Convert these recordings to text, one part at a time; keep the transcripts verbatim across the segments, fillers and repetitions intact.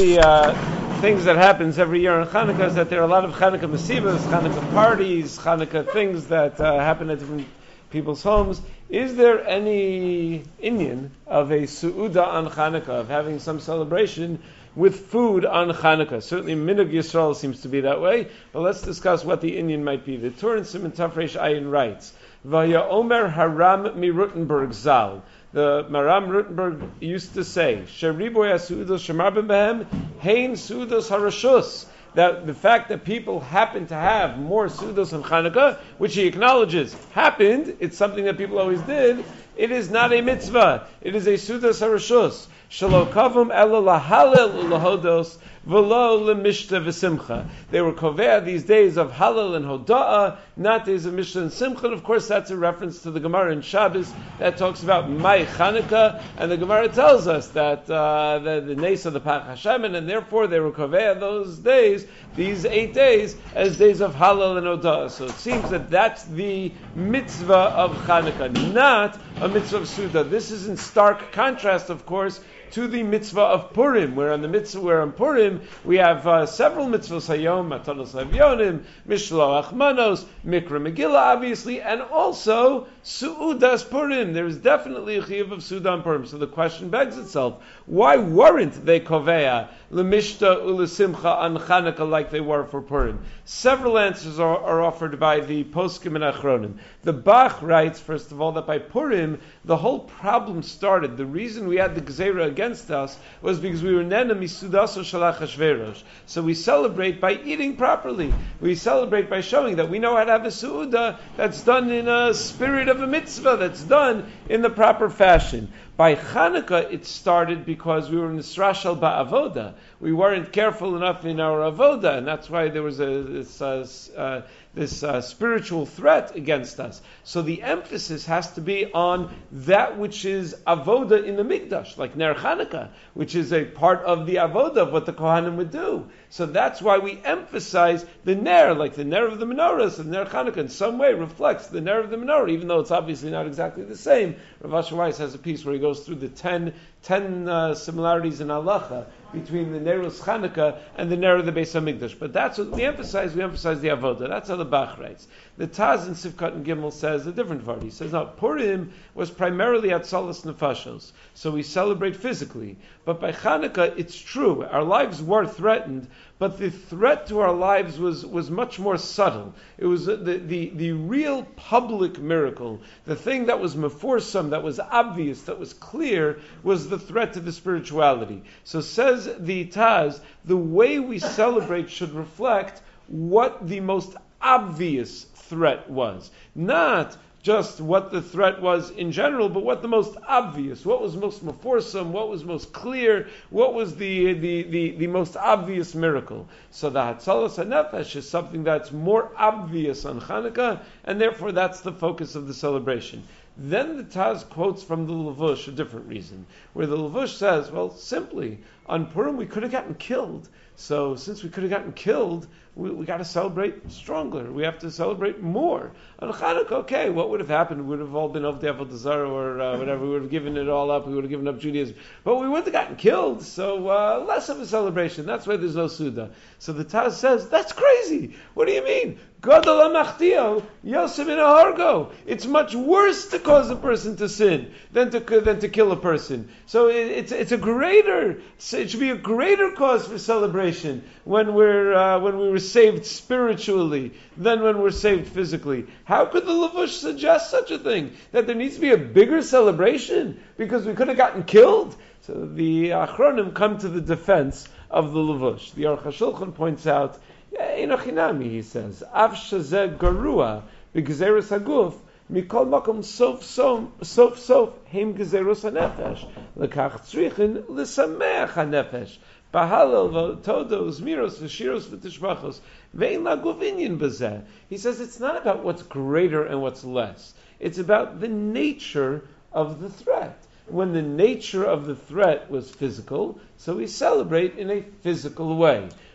the uh, things that happens every year in Hanukkah is that there are a lot of Hanukkah masivas, Hanukkah parties, Hanukkah things that uh, happen at different people's homes. Is there any Indian of a su'uda on Hanukkah, of having some celebration with food on Hanukkah? Certainly Minhag Yisrael seems to be that way, but let's discuss what the Indian might be. The Tur in Siman Tafresh Ayin writes, Vaya Omer Haram mi Rutenberg Zal. The Maram Rutenberg used to say, Sheriboy Su'udos Shemarbim Behem, Hein Su'udos Harashus. That the fact that people happen to have more Su'udos on Hanukkah, which he acknowledges happened, it's something that people always did, it is not a mitzvah. It is a Su'udos Harashus. Shelo kavum ela lahalel ulahodos v'lo lemishta v'simcha. They were kovea these days of halal and hoda'ah, not days of mishta and simcha. And of course, that's a reference to the Gemara in Shabbos that talks about Mai Chanukah, and the Gemara tells us that uh, the, the nace of the Pach Hashem, and therefore they were kovea those days, these eight days, as days of halal and hoda'ah. So it seems that that's the mitzvah of Chanukah, not a mitzvah of Suda. This is in stark contrast, of course, to the mitzvah of Purim, where on the mitzvah, where on Purim we have uh, several mitzvahs: Hayom, Matanos Havyonim, Mishloach Manos, Mikra Megillah, obviously, and also Su'udas Purim. There is definitely a chiyuv of Su'udah on Purim. So the question begs itself: why weren't they koveya lemishta ulesimcha on Chanukah like they were for Purim? Several answers are, are offered by the poskim and achronim. The Bach writes, first of all, that by Purim the whole problem started. The reason we had the Gezerah against us was because we were nena misudaso shalach Hashverosh. So we celebrate by eating properly. We celebrate by showing that we know how to have a su'udah that's done in a spirit of a mitzvah, that's done in the proper fashion. By Chanukah, it started because we were in Nisrashal ba'avoda. We weren't careful enough in our avoda, and that's why there was a, this, uh, uh, this uh, spiritual threat against us. So the emphasis has to be on that which is avoda in the Mikdash, like Ner Chanukah, which is a part of the avoda of what the Kohanim would do. So that's why we emphasize the Ner, like the Ner of the menorahs, and Ner Chanukah in some way reflects the Ner of the menorah, even though it's obviously not exactly the same. Rav Asher Weiss has a piece where he goes through the ten, ten uh, similarities in halacha between the Nerus Chanukah and the Ner of the Beis HaMikdash. But that's what we emphasize. We emphasize the avoda. That's how the Bach writes. The Taz in Sivkat and Gimel says a different word. He says, now, Purim was primarily Atzalas Nefashos, so we celebrate physically. But by Chanukah, it's true, our lives were threatened, but the threat to our lives was, was much more subtle. It was the, the, the real public miracle, the thing that was meforsam, that was obvious, that was clear, was the threat to the spirituality. So says the Taz, the way we celebrate should reflect what the most obvious threat was. Not just what the threat was in general, but what the most obvious, what was most meforsam, what was most clear, what was the, the, the, the most obvious miracle. So the Hatzalas HaNefesh is something that's more obvious on Chanukah, and therefore that's the focus of the celebration. Then the Taz quotes from the Levush a different reason, where the Levush says, well, simply, on Purim we could have gotten killed. So since we could have gotten killed, we, we got to celebrate stronger. We have to celebrate more. On Chanukah, okay, what would have happened? We would have all been of the Avodah Zarah or uh, whatever. We would have given it all up. We would have given up Judaism. But we wouldn't have gotten killed, so uh, less of a celebration. That's why there's no Suda. So the Taz says, that's crazy. What do you mean? Gadol ha'machtio, yosem in hargo. It's much worse to cause a person to sin than to than to kill a person. So it, it's it's a greater. It should be a greater cause for celebration when we're uh, when we were saved spiritually than when we're saved physically. How could the Levush suggest such a thing? That there needs to be a bigger celebration because we could have gotten killed? So the Achronim come to the defense of the Levush. The Aruch HaShulchan points out, Einochinami, he says, Av shazeh garua b'gezeros haguf mikol makom sof sof sof sof heim gezeros hanefesh lekach tzrichin l'sameach hanefesh b'halel v'todos miros v'shiros v'tishbachos ve'in laguf inyan b'zeh. He says it's not about what's greater and what's less. It's about the nature of the threat. When the nature of the threat was physical, so we celebrate in a physical way.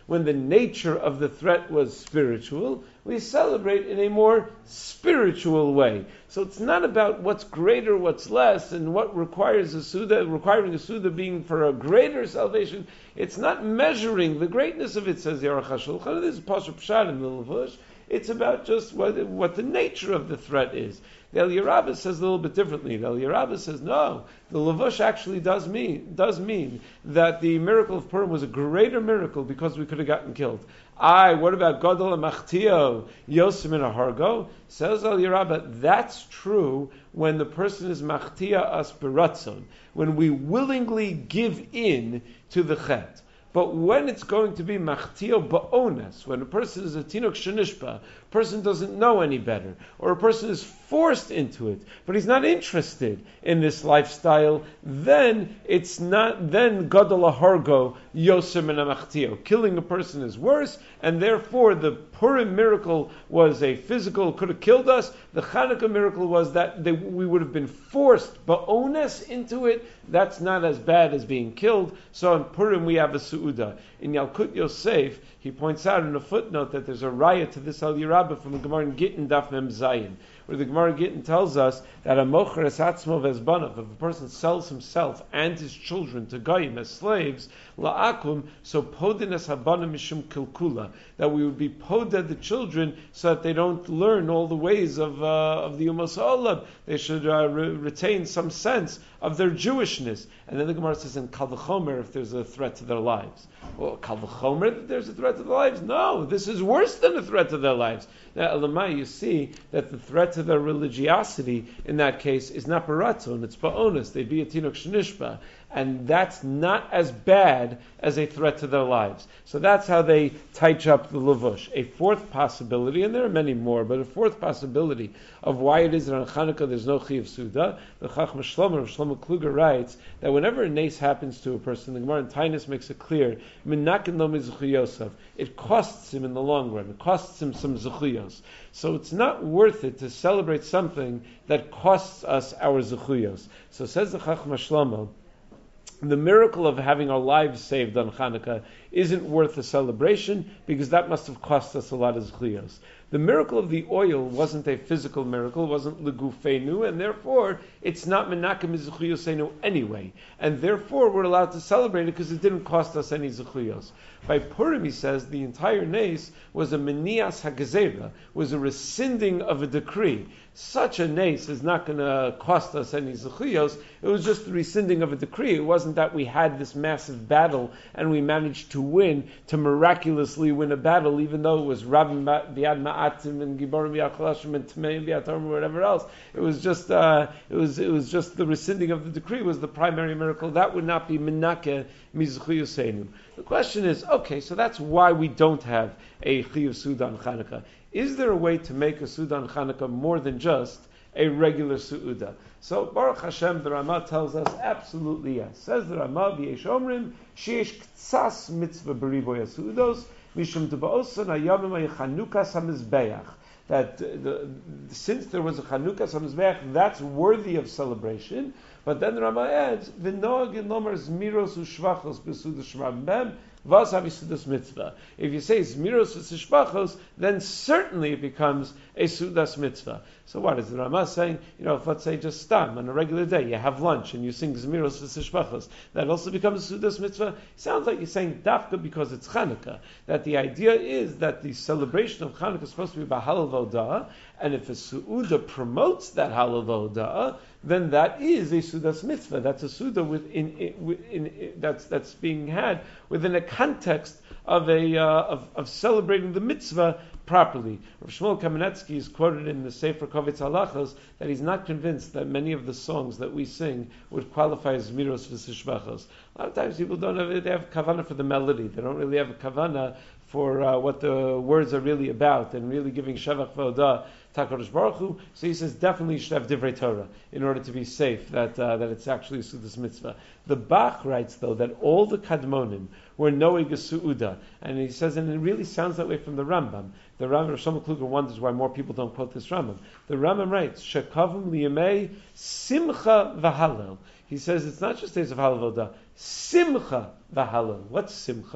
when the nature of the threat was spiritual, we celebrate in a more spiritual way. So it's not about what's greater, what's less, and what requires a Suda, requiring a Suda being for a greater salvation. It's not measuring the greatness of it, says Aruch HaShulchan. This is Pashup Pshat in the Levush. It's about just what, what the nature of the threat is. The Eliyah Rabbah says a little bit differently. The Eliyah Rabbah says, no, the Levush actually does mean does mean that the miracle of Purim was a greater miracle because we could have gotten killed. Aye, what about Gadol Machtio, Yosem and Hargo? Says Eliyah Rabbah, that's true when the person is Machtia as beratzon, when we willingly give in to the chet. But when it's going to be machtio ba'ones, when a person is a tinok shenishpa, a person doesn't know any better, or a person is forced into it, but he's not interested in this lifestyle, then it's not, then gadol hargo yosem and machtio. Killing a person is worse, and therefore the Purim miracle was a physical, could have killed us. The Chanukah miracle was that they, we would have been forced ba'ones into it. That's not as bad as being killed. So in Purim we have a su'uda. In Yalkut Yosef, he points out in a footnote that there's a raya to this Eliyah Rabbah from the Gemara in Gittin Daf Mem Zayin, where the Gemara in Gittin tells us that a mocher es atzmo v'ezbanav, if a person sells himself and his children to goyim as slaves, la'akum, so podin es habana mishum kilkula, that we would be poded the children so that they don't learn all the ways of uh, of the Umos Ha'olam. They should uh, re- retain some sense of their Jewishness. And then the Gemara says in Kal V'chomer, if there's a threat to their lives. Well, Kal V'chomer, that there's a threat to their lives? No, this is worse than a threat to their lives. Now, Elamai, you see that the threat to their religiosity in that case is not baratzon, it's ba'onus. They'd be a tinok shenishba. And that's not as bad as a threat to their lives. So that's how they touch up the Levush. A fourth possibility, and there are many more, but a fourth possibility of why it is that on Chanukah there's no Chiyuv Suda, the Chacham Shlomo, Shlomo Kluger writes that whenever a nace happens to a person, the Gemara in Tainus makes it clear, Minakin lo mizuchiyosov, it costs him in the long run, it costs him some zuchiyos. So it's not worth it to celebrate something that costs us our zuchiyos. So says the Chacham Shlomo, the miracle of having our lives saved on Chanukah isn't worth a celebration because that must have cost us a lot of zchiyos. The miracle of the oil wasn't a physical miracle, wasn't legufenu, and therefore it's not menakem zchiyosenu anyway. And therefore we're allowed to celebrate it because it didn't cost us any zchiyos. By Purim, he says, the entire nace was a menias hagezera, was a rescinding of a decree. Such a nace is not going to cost us any zechiyos. It was just the rescinding of a decree. It wasn't that we had this massive battle and we managed to win, to miraculously win a battle, even though it was Rabim Biad Ma'atim and Giborim Biad Chalashim and Tmeim Biad Torah or whatever else. It was just uh, it was it was just the rescinding of the decree was the primary miracle. That would not be Menake Mizchiyosenu. The question is, okay, so that's why we don't have a Chiyuv Sudan Chanukah. Is there a way to make a Sudan Chanukah more than just a regular Su'uda? So Baruch Hashem, the Ramah tells us absolutely yes. Says the Ramah, V'yesh omrim, sheyesh ktsas mitzvah berivoy ha'su'udos, mishum teba'oson hayamim ha'chanukas ha'mizbeach. That uh, the, since there was a Chanukas ha'mizbeach, that's worthy of celebration. But then the Ramah adds, V'noag in lomar zmiros u'shvachos b'suda shmam bem, Vas havisudas mitzvah. If you say zmiros v'sishbachos, then certainly it becomes a sudas mitzvah. So what is the Ramah saying? You know, if let's say just stam on a regular day, you have lunch and you sing zmiros v'sishbachos, that also becomes a sudas mitzvah. Sounds like you're saying dafka because it's Chanukah. That the idea is that the celebration of Chanukah is supposed to be by halal v'oda'ah, and if a su'uda promotes that halal v'oda'ah, then that is a sudas mitzvah. That's a suda within, in, in, in, that's that's being had within a context of a uh, of, of celebrating the mitzvah properly. Rav Shmuel Kamenetsky is quoted in the Sefer Kovetz Halachos that he's not convinced that many of the songs that we sing would qualify as miros v'sishbachos. A lot of times people don't have they have kavana for the melody. They don't really have a kavana for uh, what the words are really about and really giving shavach v'odah Takadosh Baruch Hu. So he says definitely you should have divrei Torah in order to be safe that uh, that it's actually a sudas mitzvah. The Bach writes though that all the kadmonim were noeg a suuda, and he says, and it really sounds that way from the Rambam. The Rambam, Shlomo Kluger wonders why more people don't quote this Rambam. The Rambam writes shekavim liyamei simcha v'halel. He says it's not just days of halal vodah, simcha v'halel. What's simcha?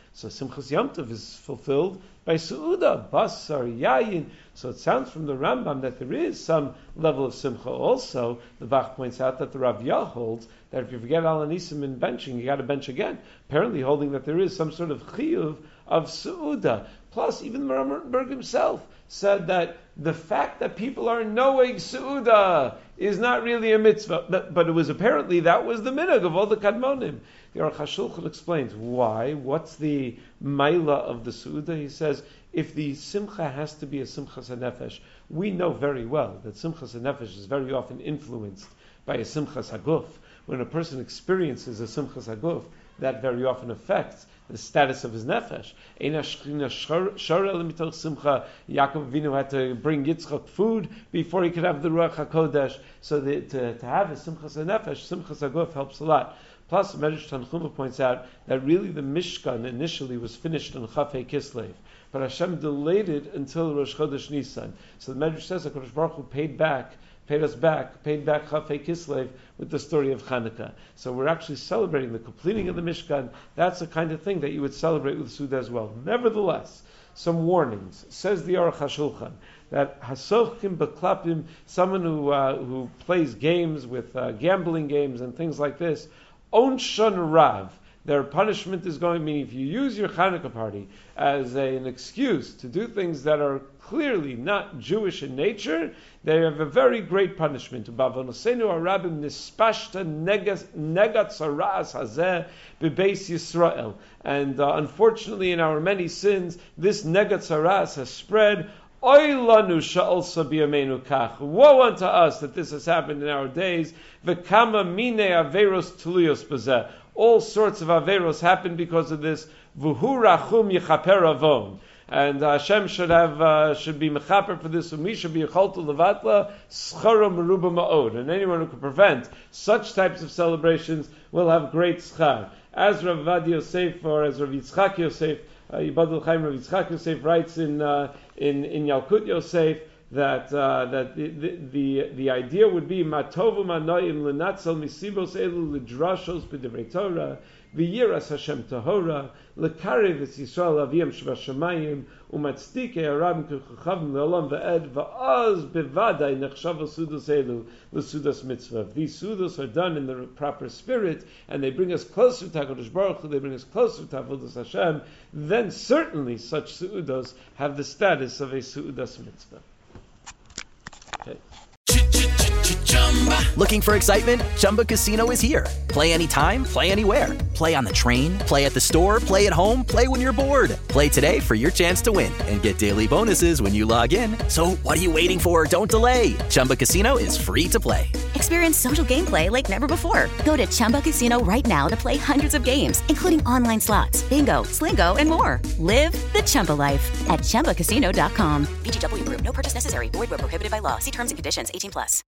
So Simchas Yom Tov is fulfilled by Su'uda, Basar, Yayin. So it sounds from the Rambam that there is some level of Simcha also. The Bach points out that the Rav Yah holds that if you forget Al Anisim in benching, you got to bench again. Apparently holding that there is some sort of chiyuv of Su'uda. Plus, even the Rambam himself said that the fact that people are knowing Su'uda is not really a mitzvah. But, but it was apparently, that was the minhag of all the Kadmonim. The Aruch HaShulchan explains why, what's the maila of the Su'uda. He says, if the Simcha has to be a Simchas HaNefesh, we know very well that Simchas HaNefesh is very often influenced by a Simchas HaGuf. When a person experiences a Simchas HaGuf, that very often affects the status of his nefesh. Yaakov Avinu had to bring Yitzchak food before he could have the Ruach HaKodesh. So the, to, to have a Simchas HaNefesh, Simchas HaGuf helps a lot. Plus, Medrash Tanchuma points out that really the Mishkan initially was finished on Chafei Kislev, but Hashem delayed it until Rosh Chodesh Nisan. So the Medrash says that HaKadosh Baruch Hu paid back paid us back, paid back Chafei Kislev with the story of Chanukah. So we're actually celebrating the completing of the Mishkan. That's the kind of thing that you would celebrate with Suda as well. Nevertheless, some warnings. Says the Aruch HaShulchan that Hasochim Beklapim, someone who uh, who plays games with uh, gambling games and things like this, Onshon Rav, their punishment is going, meaning if you use your Chanukah party as a, an excuse to do things that are clearly not Jewish in nature, they have a very great punishment. And uh, unfortunately, in our many sins, this negat saras has spread. Woe unto us that this has happened in our days. All sorts of averos happen because of this. And uh, Hashem should have uh, should be mechaper for this. And should be echoltu levatla schara meruba ma'od. And anyone who can prevent such types of celebrations will have great schar. As Rav Avad Yosef or as Rav Yitzchak Yosef, uh, Yibadul Chaim Rav Yitzchak Yosef writes in uh, in in Yalkut Yosef that uh, that the, the the the idea would be matovu manoim lenatzal misibos elu lidrashos b'divrei Torah. V'yiras Hashem tahora lekarev es Yisrael aviyam shvashamayim umatzdike arabim kechavim leolam ve'ed va'az bevadai nechshav sudos elu l'sudos mitzvah. These sudos are done in the proper spirit and they bring us closer to HaKadosh Baruch Hu, they bring us closer to Avodas Hashem. Then certainly such sudos have the status of a sudos mitzvah. Okay. Looking for excitement? Chumba Casino is here. Play anytime, play anywhere. Play on the train, play at the store, play at home, play when you're bored. Play today for your chance to win and get daily bonuses when you log in. So what are you waiting for? Don't delay. Chumba Casino is free to play. Experience social gameplay like never before. Go to Chumba Casino right now to play hundreds of games, including online slots, bingo, Slingo, and more. Live the Chumba life at Chumba Casino dot com. V G W Group. No purchase necessary. Void where prohibited by law. See terms and conditions. eighteen plus.